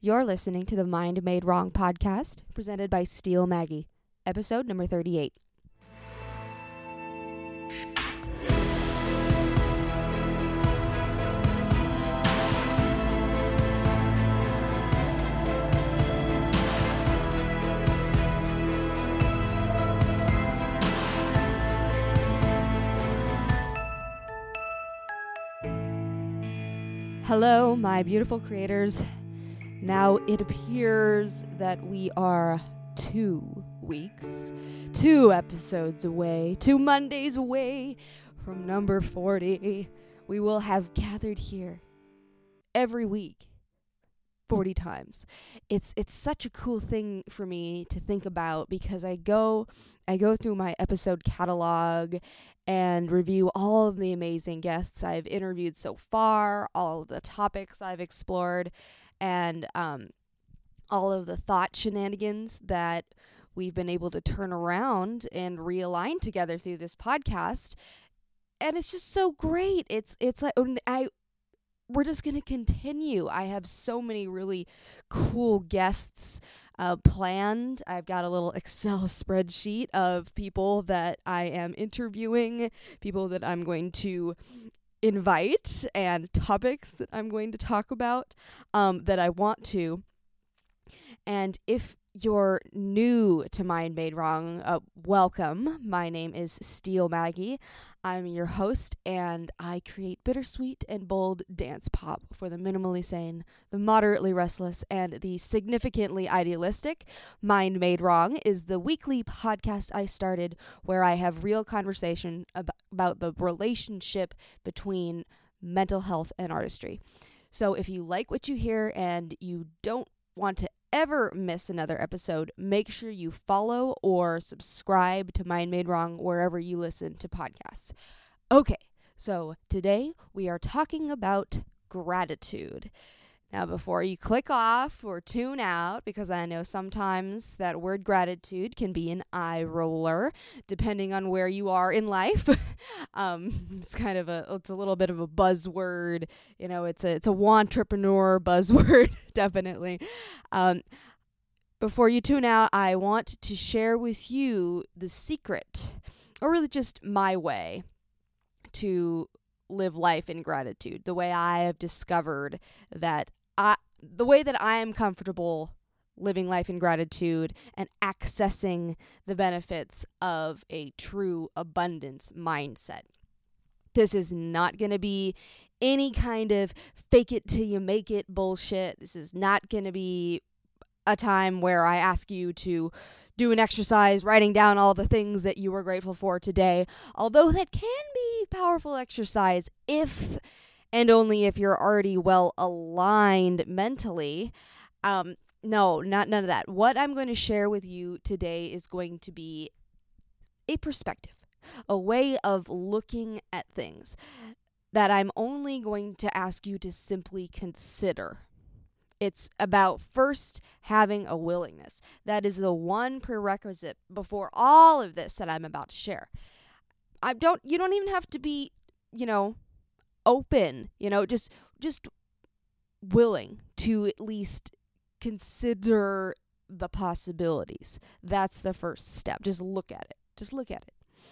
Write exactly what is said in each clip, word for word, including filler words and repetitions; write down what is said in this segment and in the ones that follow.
You're listening to the Mind Made Wrong podcast, presented by Steel Maggie, episode number thirty-eight. Hello, my beautiful creators. Now it appears that we are two weeks, two episodes away, two Mondays away from number forty. We will have gathered here every week forty times. It's it's such a cool thing for me to think about because I go I go through my episode catalog and review all of the amazing guests I've interviewed so far, all of the topics I've explored, and um, all of the thought shenanigans that we've been able to turn around and realign together through this podcast. And it's just so great. It's it's like I we're just going to continue. I have so many really cool guests uh, planned. I've got a little Excel spreadsheet of people that I am interviewing, people that I'm going to invite, and topics that I'm going to talk about um, that I want to. And if you're new to Mind Made Wrong, uh, welcome. My name is Steel Maggie. I'm your host, and I create bittersweet and bold dance pop for the minimally sane, the moderately restless, and the significantly idealistic. Mind Made Wrong is the weekly podcast I started where I have real conversation ab- about the relationship between mental health and artistry. So if you like what you hear and you don't want to ever miss another episode, make sure you follow or subscribe to Mind Made Wrong wherever you listen to podcasts. Okay, so today we are talking about gratitude. Now, before you click off or tune out, because I know sometimes that word gratitude can be an eye roller, depending on where you are in life. um, it's kind of a, it's a little bit of a buzzword. You know, it's a, it's a wantrepreneur buzzword, definitely. Um, before you tune out, I want to share with you the secret, or really just my way to live life in gratitude, the way I have discovered that I, the way that I am comfortable living life in gratitude and accessing the benefits of a true abundance mindset. This is not going to be any kind of fake it till you make it bullshit. This is not going to be a time where I ask you to do an exercise writing down all the things that you were grateful for today, although that can be powerful exercise if and only if you're already well aligned mentally. Um, no, not none of that. What I'm going to share with you today is going to be a perspective, a way of looking at things that I'm only going to ask you to simply consider. It's about first having a willingness. That is the one prerequisite before all of this that I'm about to share. I don't, you don't even have to be, you know, open, you know, just, just willing to at least consider the possibilities. That's the first step. Just look at it. Just look at it.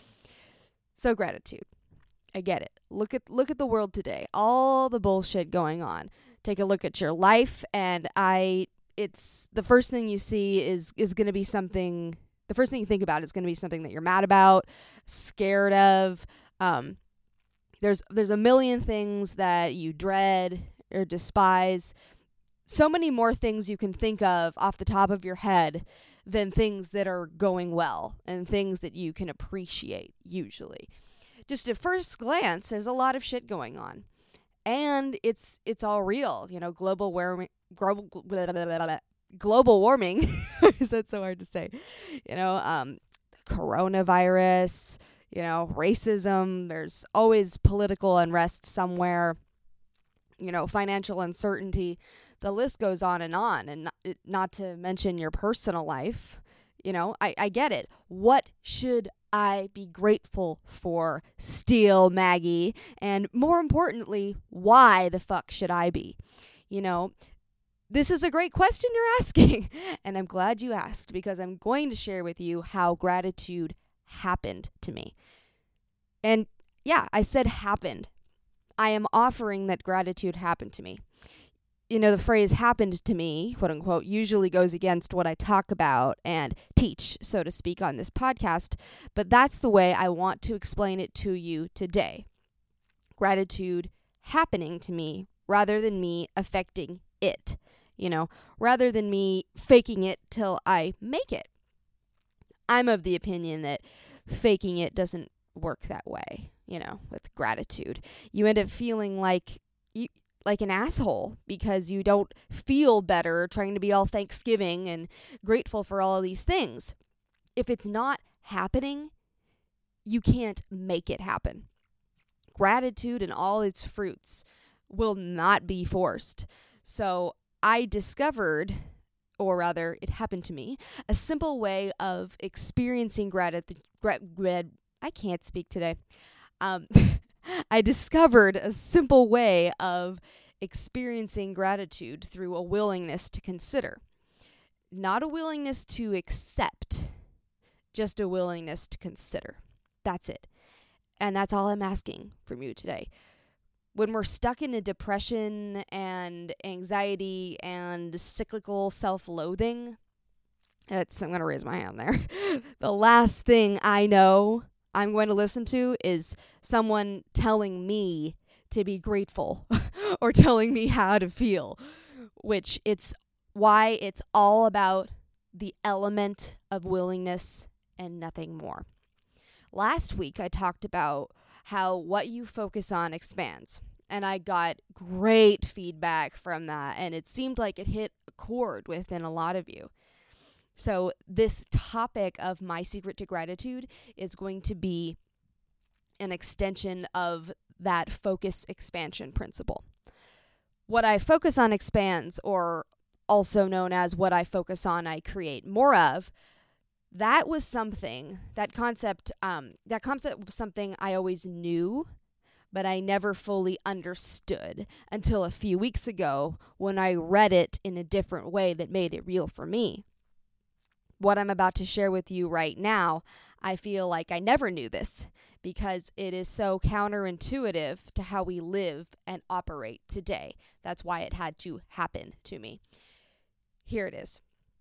So gratitude. I get it. Look at, look at the world today. All the bullshit going on. Take a look at your life, and I, it's the first thing you see is, is going to be something, the first thing you think about is going to be something that you're mad about, scared of. Um, there's, there's a million things that you dread or despise. So many more things you can think of off the top of your head than things that are going well and things that you can appreciate usually. Just at first glance, there's a lot of shit going on. And it's it's all real, you know, global warming, global, blah, blah, blah, blah, global warming. Is that so hard to say? You know, um, coronavirus, you know, racism. There's always political unrest somewhere. You know, financial uncertainty. The list goes on and on. And not, not to mention your personal life. You know, I, I get it. What should I be grateful for, Steel Maggie? And more importantly, why the fuck should I be? You know, this is a great question you're asking, and I'm glad you asked, because I'm going to share with you how gratitude happened to me. And yeah, I said happened. I am offering that gratitude happened to me. You know, the phrase happened to me, quote unquote, usually goes against what I talk about and teach, so to speak, on this podcast, but that's the way I want to explain it to you today. Gratitude happening to me rather than me affecting it, you know, rather than me faking it till I make it. I'm of the opinion that faking it doesn't work that way, you know, with gratitude. You end up feeling like you like an asshole because you don't feel better trying to be all Thanksgiving and grateful for all of these things. If it's not happening, you can't make it happen. Gratitude and all its fruits will not be forced. So I discovered, or rather it happened to me, a simple way of experiencing gratitude. Grat- grat- I can't speak today. Um, I discovered a simple way of experiencing gratitude through a willingness to consider. Not a willingness to accept, just a willingness to consider. That's it. And that's all I'm asking from you today. When we're stuck in a depression and anxiety and cyclical self-loathing, that's, I'm going to raise my hand there. The last thing I know I'm going to listen to is someone telling me to be grateful or telling me how to feel, which it's why it's all about the element of willingness and nothing more. Last week, I talked about how what you focus on expands, and I got great feedback from that, and it seemed like it hit a chord within a lot of you. So this topic of my secret to gratitude is going to be an extension of that focus expansion principle. What I focus on expands, or also known as what I focus on, I create more of. That was something, that concept, um, that concept was something I always knew, but I never fully understood until a few weeks ago when I read it in a different way that made it real for me. What I'm about to share with you right now, I feel like I never knew this because it is so counterintuitive to how we live and operate today. That's why it had to happen to me. Here it is.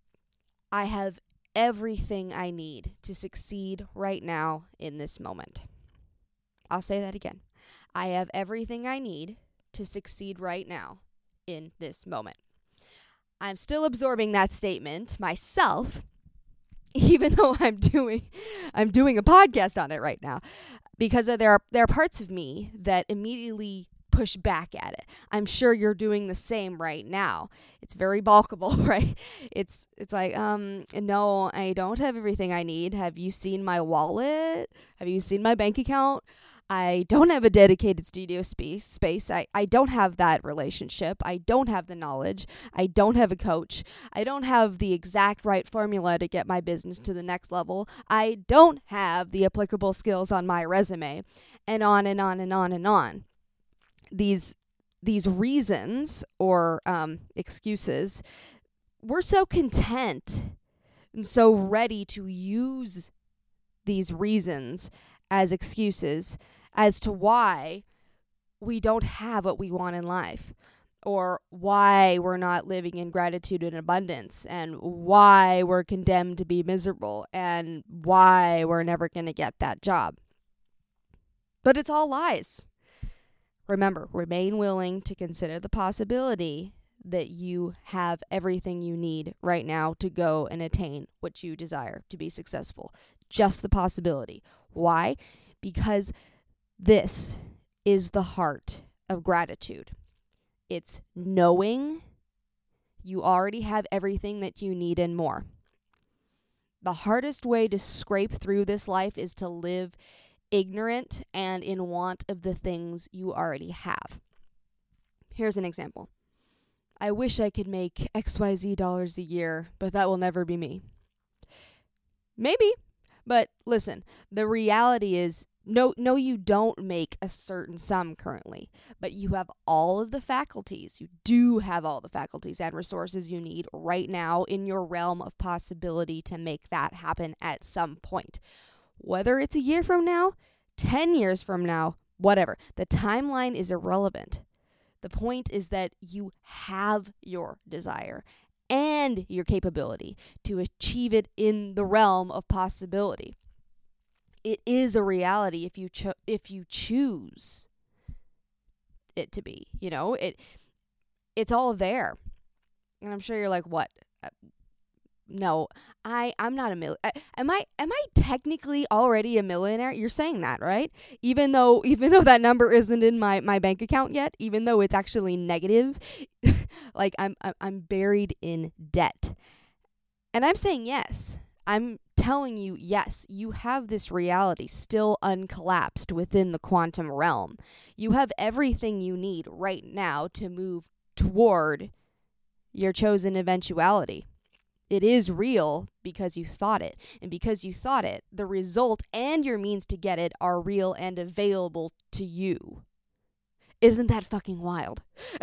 I have everything I need to succeed right now in this moment. I'll say that again. I have everything I need to succeed right now in this moment. I'm still absorbing that statement myself, even though I'm doing I'm doing a podcast on it right now, because there are there are parts of me that immediately push back at it. I'm sure you're doing the same right now. It's very balkable, right? It's it's like, um, no, I don't have everything I need. Have you seen my wallet? Have you seen my bank account? I don't have a dedicated studio space. Space. I, I don't have that relationship. I don't have the knowledge. I don't have a coach. I don't have the exact right formula to get my business to the next level. I don't have the applicable skills on my resume, and on and on and on and on. These these reasons or um, excuses, we're so content and so ready to use these reasons as excuses as to why we don't have what we want in life, or why we're not living in gratitude and abundance, and why we're condemned to be miserable, and why we're never going to get that job. But it's all lies. Remember, remain willing to consider the possibility that you have everything you need right now to go and attain what you desire to be successful. Just the possibility. Why? Because this is the heart of gratitude. It's knowing you already have everything that you need and more. The hardest way to scrape through this life is to live ignorant and in want of the things you already have. Here's an example. I wish I could make X Y Z dollars a year, but that will never be me. Maybe, but listen, the reality is no, no, you don't make a certain sum currently, but you have all of the faculties. You do have all the faculties and resources you need right now in your realm of possibility to make that happen at some point. Whether it's a year from now, ten years from now, whatever. The timeline is irrelevant. The point is that you have your desire and your capability to achieve it in the realm of possibility. It is a reality if you cho- if you choose it to be. You know, it it's all there. And I'm sure you're like, what? Uh, no, I I'm not a mil. Uh, am I am I technically already a millionaire? You're saying that, right? Even though even though that number isn't in my, my bank account yet, even though it's actually negative, like I'm I'm buried in debt. And I'm saying yes. I'm telling you, yes, you have this reality still uncollapsed within the quantum realm. You have everything you need right now to move toward your chosen eventuality. It is real because you thought it. And because you thought it, the result and your means to get it are real and available to you. Isn't that fucking wild?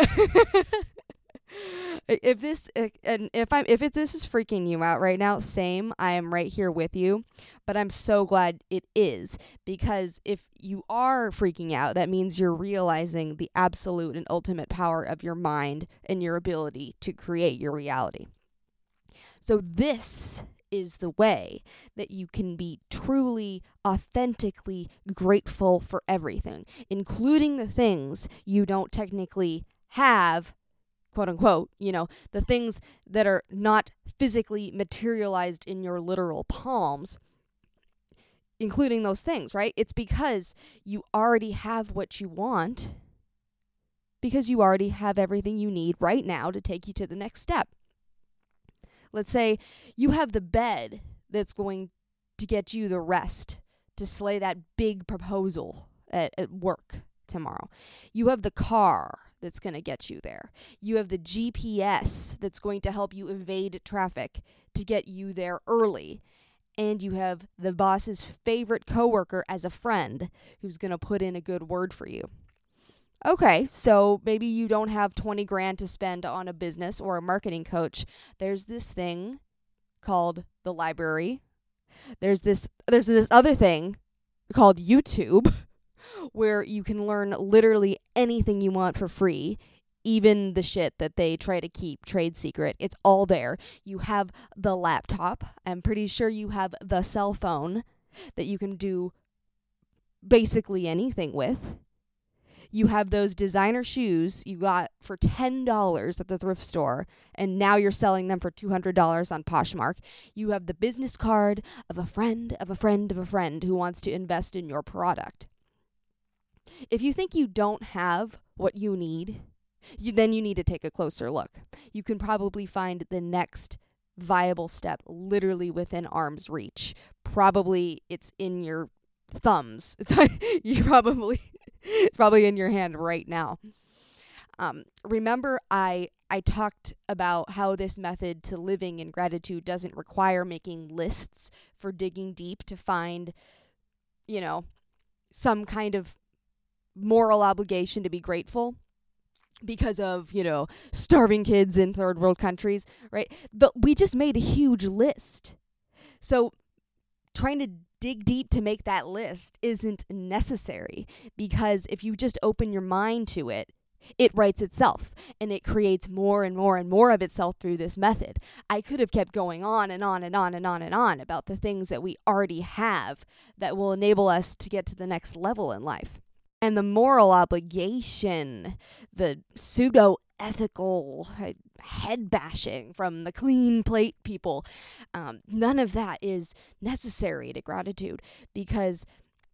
If this uh, and if I'm if it, this is freaking you out right now, same, I am right here with you, but I'm so glad it is, because if you are freaking out, that means you're realizing the absolute and ultimate power of your mind and your ability to create your reality. So this is the way that you can be truly, authentically grateful for everything, including the things you don't technically have, quote unquote, you know, the things that are not physically materialized in your literal palms, including those things, right? It's because you already have what you want, because you already have everything you need right now to take you to the next step. Let's say you have the bed that's going to get you the rest to slay that big proposal at, at work tomorrow. You have the car that's going to get you there. You have the G P S that's going to help you evade traffic to get you there early. And you have the boss's favorite coworker as a friend who's going to put in a good word for you. Okay, so maybe you don't have twenty grand to spend on a business or a marketing coach. There's this thing called the library. There's this there's this other thing called YouTube where you can learn literally anything you want for free, even the shit that they try to keep trade secret. It's all there. You have the laptop. I'm pretty sure you have the cell phone that you can do basically anything with. You have those designer shoes you got for ten dollars at the thrift store, and now you're selling them for two hundred dollars on Poshmark. You have the business card of a friend of a friend of a friend who wants to invest in your product. If you think you don't have what you need, you, then you need to take a closer look. You can probably find the next viable step literally within arm's reach. Probably it's in your thumbs. It's you probably it's probably in your hand right now. Um, remember, I I talked about how this method to living in gratitude doesn't require making lists for digging deep to find, you know, some kind of moral obligation to be grateful because of, you know, starving kids in third world countries, right? But we just made a huge list. So trying to dig deep to make that list isn't necessary, because if you just open your mind to it, it writes itself, and it creates more and more and more of itself through this method. I could have kept going on and on and on and on and on about the things that we already have that will enable us to get to the next level in life. And the moral obligation, the pseudo-ethical head bashing from the clean plate people, um, none of that is necessary to gratitude, because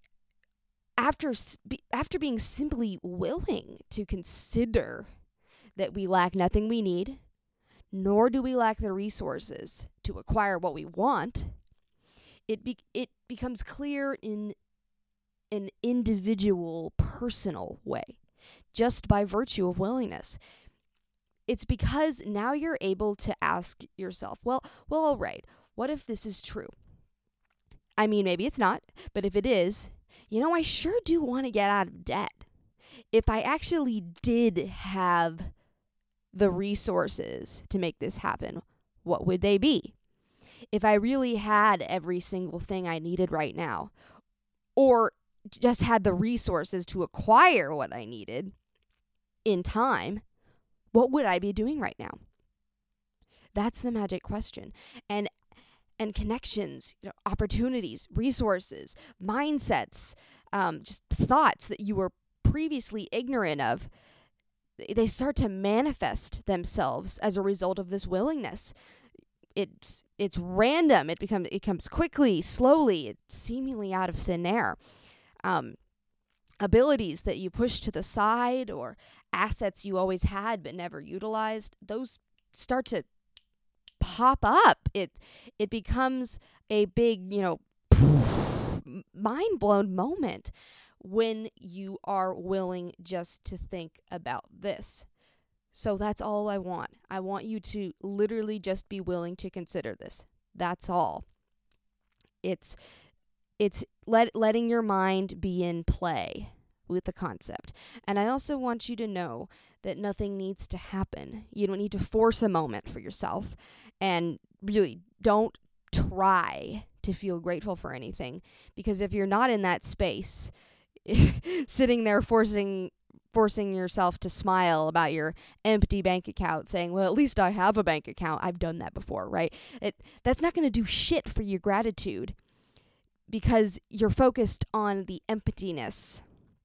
after after being simply willing to consider that we lack nothing we need, nor do we lack the resources to acquire what we want, it be- it becomes clear in an individual, personal way, just by virtue of willingness. It's because now you're able to ask yourself, well, well, all right, what if this is true? I mean, maybe it's not, but if it is, you know, I sure do want to get out of debt. If I actually did have the resources to make this happen, what would they be? If I really had every single thing I needed right now, or just had the resources to acquire what I needed in time, what would I be doing right now? That's the magic question. And and connections, you know, opportunities, resources, mindsets, um, just thoughts that you were previously ignorant of, they start to manifest themselves as a result of this willingness. It's it's random. It becomes it comes quickly, slowly, it's seemingly out of thin air. Um, abilities that you push to the side, or assets you always had but never utilized, those start to pop up. It it becomes a big, you know, mind-blown moment when you are willing just to think about this. So that's all I want. I want you to literally just be willing to consider this. That's all. It's it's let letting your mind be in play with the concept. And I also want you to know that nothing needs to happen. You don't need to force a moment for yourself. And really, don't try to feel grateful for anything. Because if you're not in that space, sitting there forcing forcing yourself to smile about your empty bank account, saying, well, at least I have a bank account. I've done that before, right? It that's not going to do shit for your gratitude, because you're focused on the emptiness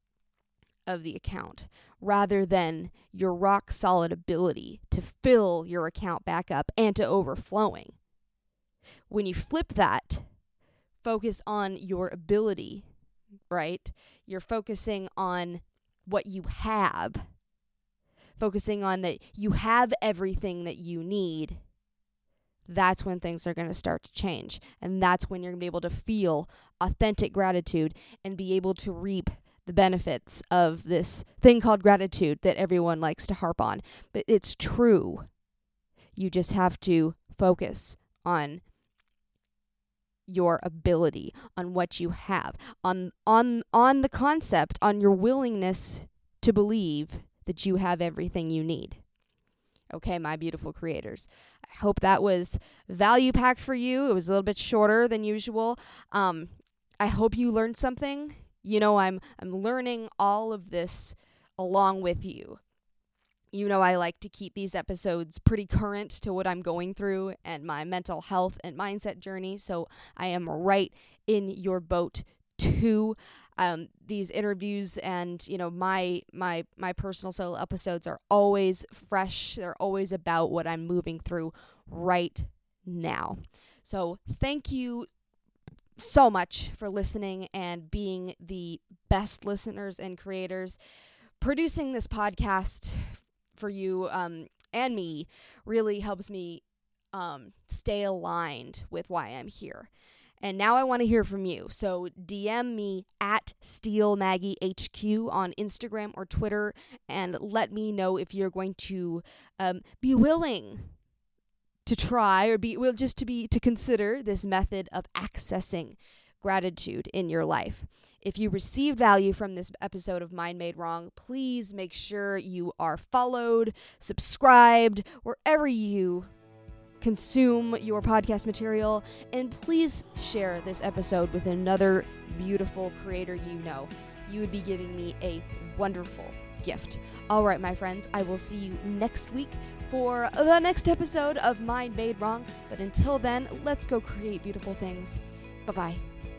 of the account rather than your rock solid ability to fill your account back up and to overflowing. When you flip that, focus on your ability, right? You're focusing on what you have, focusing on that you have everything that you need. That's when things are going to start to change. And that's when you're going to be able to feel authentic gratitude and be able to reap the benefits of this thing called gratitude that everyone likes to harp on. But it's true. You just have to focus on your ability, on what you have, on on on the concept, on your willingness to believe that you have everything you need. Okay, my beautiful creators. I hope that was value packed for you. It was a little bit shorter than usual. Um, I hope you learned something. You know, I'm I'm learning all of this along with you. You know, I like to keep these episodes pretty current to what I'm going through and my mental health and mindset journey. So I am right in your boat too. Um, these interviews and, you know, my my my personal solo episodes are always fresh. They're always about what I'm moving through right now. So thank you so much for listening and being the best listeners and creators. Producing this podcast for you um, and me really helps me um, stay aligned with why I'm here. And now I want to hear from you. So D M me at Steel Maggie H Q on Instagram or Twitter and let me know if you're going to um, be willing to try or be well just to be to consider this method of accessing gratitude in your life. If you received value from this episode of Mind Made Wrong, please make sure you are followed, subscribed, wherever you consume your podcast material, and please share this episode with another beautiful creator you know. You would be giving me a wonderful gift. All right, my friends, I will see you next week for the next episode of Mind Made Wrong. But until then, let's go create beautiful things. Bye-bye.